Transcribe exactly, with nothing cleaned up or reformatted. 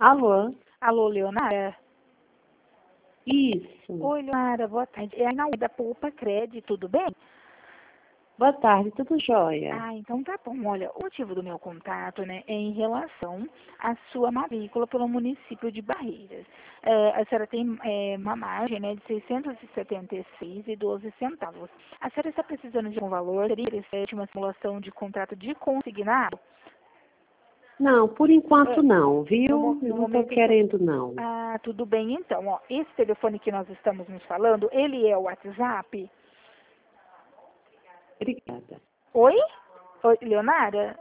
Alô? Alô, Leonara? Isso. Oi, Leonara, boa tarde. É a Naui da Poupa Cred, tudo bem? Boa tarde, tudo jóia? Ah, então tá bom. Olha, o motivo do meu contato, né, é em relação à sua matrícula pelo município de Barreiras. Eh, a senhora tem eh, uma margem, né, de seiscentos e setenta e seis e doze centavos. A senhora está precisando de um valor? Seria interessante uma simulação de contrato de consignado? Não, por enquanto Eh, não, no, viu? mo- Eu no não estou momento, então. querendo, não. Ah, tudo bem então. Ó, esse telefone que nós estamos nos falando, ele é o WhatsApp? Obrigada. Oi? Oi, Leonara?